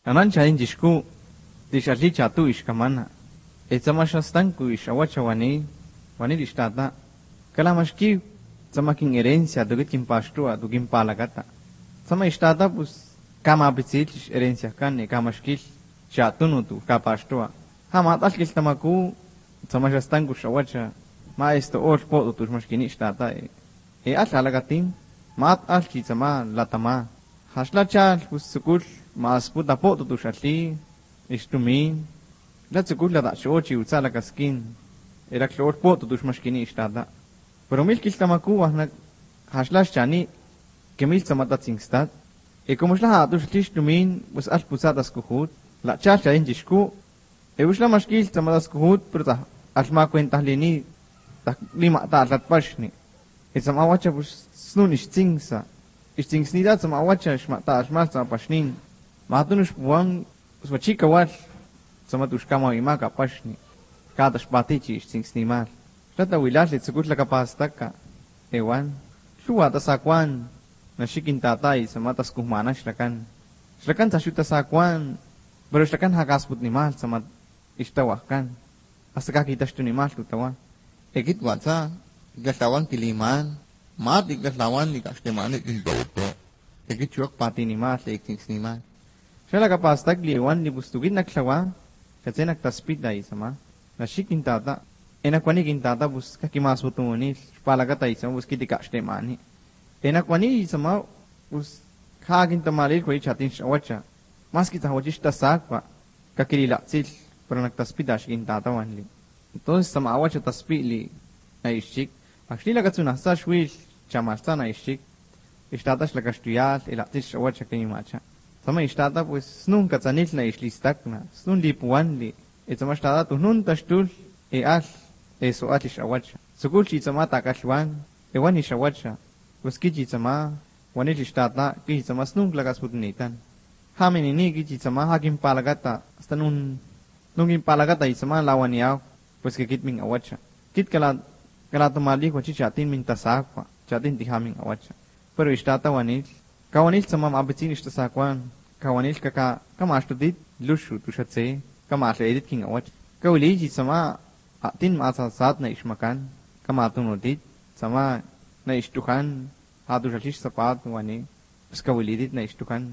Anan chahin jishku, dishalli chatu ishkamana. Etzamashastan ishawacha wani dishtata. Kalamashki, tzamakin herencia, dugitin pastua, dugin palagata. Tzama ishtata, pues, kama apitzitlish herencia kane, kamashkil, chatunutu, kapastua. Hamatalkil tamaku, tzamashastan ishawacha, ma esto orpo, tus mashkini ishtata. Alagatin, mat alki tzama, latama. Hashlachal, pues, sukul, mas puta poto tu shatli, istumin, la tsukul la da shochi utsala kaskin, era klor poto tu shmashkini ishtada. Pero mil kiltamaku ahna hashlash chani, que mil samata tsingstat, e como shla tu shatli istumin, pues al pusadas kuhut, la chacha in jishku, e ushla mashkil samadas kuhut, pero ta alma cuenta lini, ta lima ta atlat pashni, e samawacha pues snun ishtingsa, ishtingsnidad samawacha shmata ashmal samapashnin, Matunush puang, swachika wal, samatushkama imaka pashni, kada shpatichi singnimal. Shata wilash tsukut la kapastaka, ewan, shuata sakwan, nashikin tatay, samatas kuhmana shlakan. Shlakan tashuta sakwan, pero shlakan hakasput nimal, samat ishtawakan. Hasta kakitas tu nimal tutawa. Ekit watsa, iglatawan kiliman, mat iglatawan igashtiman igdawto. Ekit chuak pati nimal, singnimal. Siya nakapastag liwan ni bustugin naklawa, kasi nagtaspid ay sama, nashikin tata, nakwanikin tata bus kakimasutunguni, palagatay sama bus kitikashte mani. Nakwani sama bus kagin tamalil ko chatin shawacha, mas kita hawachish tasakwa, kakililatsil, pero nagtaspid ashikin tata wanli. Entonces sama awacha taspili na ishik, actually lagatsunasa shwil, chamasta na ishik, ishtatash lakastuyal, ilatsil shawacha kanimacha. Sama ishtata pues nunca tzanil na ishlistakna, snun lipuanli, etzama ishtata tu nun tashtul, al, eso at ishawacha. Sukul chitzama takashwan, wan ishawacha, pues kichitzama, wanil ishtata, kichitzama snun klakasputnitan. Haminini kichitzama hakin palagata, hasta nun palagata itzama lawaniaw, pues kikit ming awacha. Kit kalatumali ko chichatin min tasakwa, chatin tihamin awacha. Pero ishtata wanil, kawanil sama mabitin ishtasakwan, kawanil kamastudit lushu tushatse, kamasledit king awach. Kawiliji sama atin masasat na ishmakan, kamatunudit, sama na ishtukan, hatushachish sapat wani, skawilidit na ishtukan.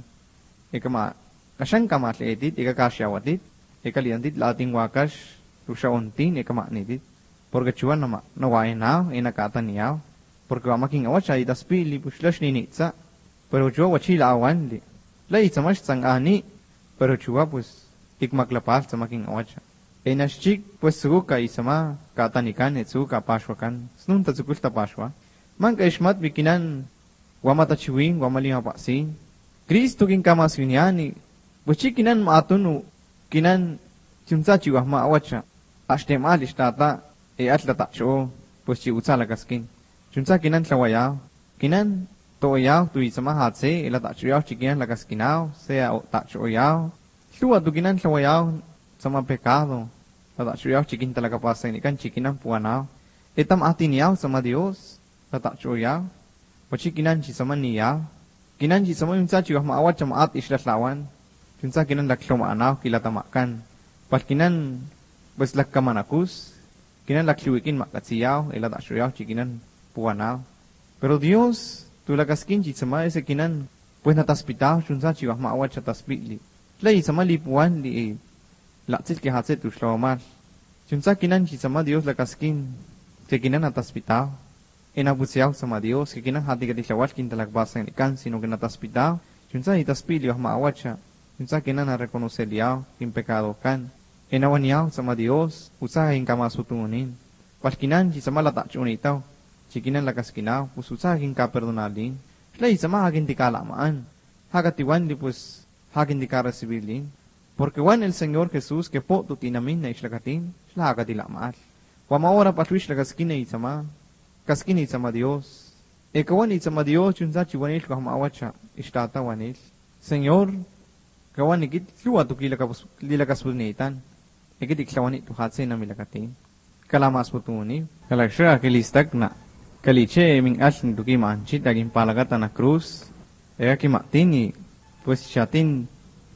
Kashan kamasledit, kasyawatit, kaliantit lating wakash, tushauntin, kamanidit. Porque chuan nawainaw, nakataniyaw, porque wamaking awach ay daspili pushlash ninitsa, pero chua wachila awanli. La itzamash tsangani, pero chua pues ikmaklapal tsamaking awacha. Nashchik pues suguka isama katanikan etsuka pashwakan, snun tatsukul tapashwa. Man kaishmat bikinan wamatachiwin, wamalimapaksin. Kristo kin kamaswiniani, pues chikinan maatunu, kinan chumsachi wahma awacha. Ashtemal ishtata, atlatacho, pues chi utsalagaskin. Chumsa kinan tlawayaw, kinan toyaw tu isama hatse ila tachoyaw chikinan lagaskinaw sea tachoyaw lua tu kinan tlawayaw sama pecado la tachoyaw chikin talaga pasaynikan chikinan puanaw etam atiniyaw sama Dios la tachoyaw o chikinan chisama niyaw kinan chisama yung sachiwah maawat sa maat islatlawan yung sa kinan laklumanaw kilatamakan palkinan bas lakkamanakus kinan lakliwikin makatsiyaw ila tachoyaw chikinan puanaw pero Dios tu lagaskin sama ese kinan pues nataspitaw chunsa chiwah maawat sa taspili. Lay sama lipuan li latsil ke hatse tu shlomal. Chunsa kinan sama Dios lagaskin ke kinan nataspitaw. Inabusiyaw sama Dios ke kinan hati gati shawal kin talagbasan ikan sino que nataspitaw. Chunsa itaspili wah maawat sa. Chunsa kinan na reconoceliyaw kin pekado kan. Inawaniyaw sama Dios usahin kamasutunin. Palkinan sama latachunitaw. Chikinan lagaskinaw, pues usagin ka perdonalin. Lay sama hagin di kalamaan. Hagatiwan di pues hagin di ka resibilin. Porque wan el Señor Jesús que po tutinamin na islagatin, slaga di lamaan. Wamaora patwish lagaskin na isama, kaskin isama Dios. Kawan isama Dios, yun sa chiwanil ko hamawat siya, ishtata wanil. Señor, kawan ikit, luwa tu kilakaspunitan. Ikit iklawan ito hatse na milakatin. Kalamas po tuni. Kalagsya kilistak na. Kaliche ming ashin tuki manchit aging palagata na cruz. Ega kimatini, pues chatin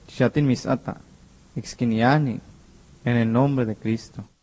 Shatin misata. Ixkiniani. En el nombre de Cristo.